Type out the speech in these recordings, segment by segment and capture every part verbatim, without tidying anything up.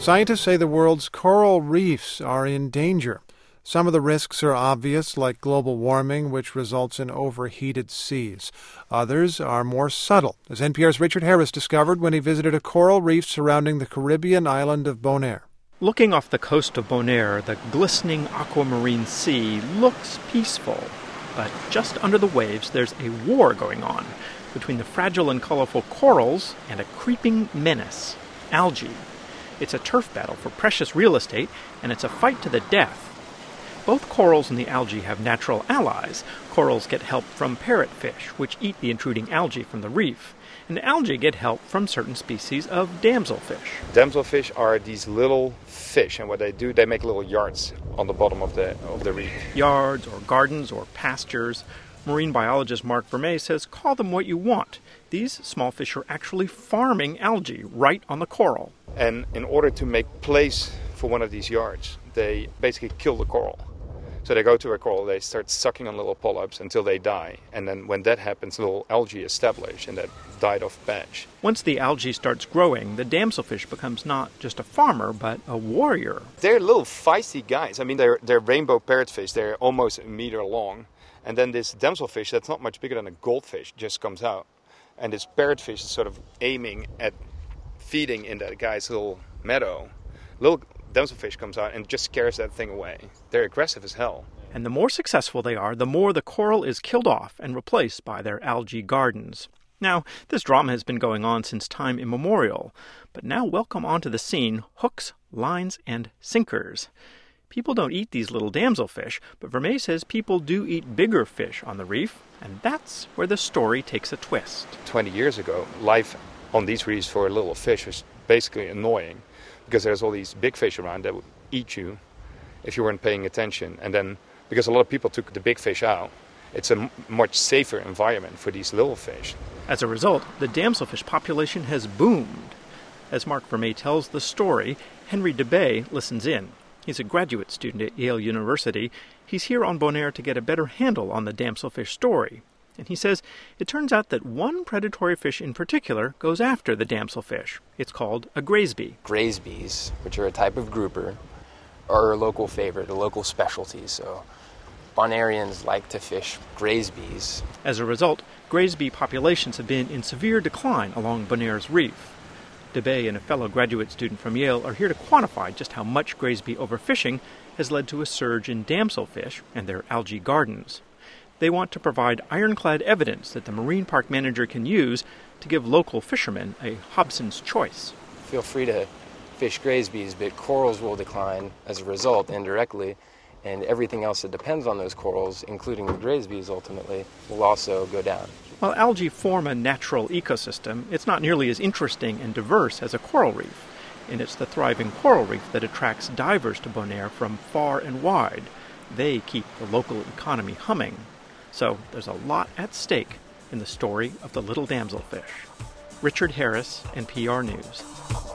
Scientists say the world's coral reefs are in danger. Some of the risks are obvious, like global warming, which results in overheated seas. Others are more subtle, as N P R's Richard Harris discovered when he visited a coral reef surrounding the Caribbean island of Bonaire. Looking off the coast of Bonaire, the glistening aquamarine sea looks peaceful. But just under the waves, there's a war going on between the fragile and colorful corals and a creeping menace, algae. It's a turf battle for precious real estate, and it's a fight to the death. Both corals and the algae have natural allies. Corals get help from parrotfish, which eat the intruding algae from the reef. And algae get help from certain species of damselfish. Damselfish are these little fish, and what they do, they make little yards on the bottom of the of the reef. Yards or gardens or pastures. Marine biologist Mark Vermey says call them what you want. These small fish are actually farming algae right on the coral. And in order to make place for one of these yards, they basically kill the coral. So they go to a coral, they start sucking on little polyps until they die. And then when that happens, little algae establish in that died-off batch. Once the algae starts growing, the damselfish becomes not just a farmer, but a warrior. They're little feisty guys. I mean, they're, they're rainbow parrotfish. They're almost a meter long. And then this damselfish, that's not much bigger than a goldfish, just comes out. And this parrotfish is sort of aiming at feeding in that guy's little meadow. Little damselfish comes out and just scares that thing away. They're aggressive as hell. And the more successful they are, the more the coral is killed off and replaced by their algae gardens. Now, this drama has been going on since time immemorial, but now welcome onto the scene hooks, lines, and sinkers. People don't eat these little damselfish, but Vermey says people do eat bigger fish on the reef, and that's where the story takes a twist. Twenty years ago, life on these reefs for little fish was basically annoying, because there's all these big fish around that would eat you if you weren't paying attention. And then, because a lot of people took the big fish out, it's a m- much safer environment for these little fish. As a result, the damselfish population has boomed. As Mark Vermey tells the story, Henry DeBay listens in. He's a graduate student at Yale University. He's here on Bonaire to get a better handle on the damselfish story. And he says it turns out that one predatory fish in particular goes after the damselfish. It's called a graysby. Graysbees, which are a type of grouper, are a local favorite, a local specialty. So Bonaireans like to fish graysbees. As a result, graysby populations have been in severe decline along Bonaire's reef. DeBay and a fellow graduate student from Yale are here to quantify just how much graysby overfishing has led to a surge in damselfish and their algae gardens. They want to provide ironclad evidence that the marine park manager can use to give local fishermen a Hobson's choice. Feel free to fish graysbees, but corals will decline as a result indirectly, and everything else that depends on those corals, including the graysbees ultimately, will also go down. While algae form a natural ecosystem, it's not nearly as interesting and diverse as a coral reef. And it's the thriving coral reef that attracts divers to Bonaire from far and wide. They keep the local economy humming. So there's a lot at stake in the story of the little damselfish. Richard Harris, N P R News.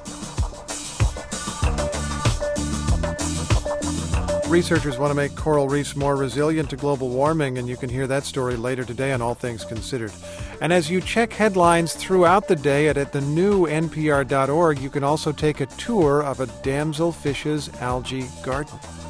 Researchers want to make coral reefs more resilient to global warming, and you can hear that story later today on All Things Considered. And as you check headlines throughout the day at, at the new N P R dot org, you can also take a tour of a damselfish's algae garden.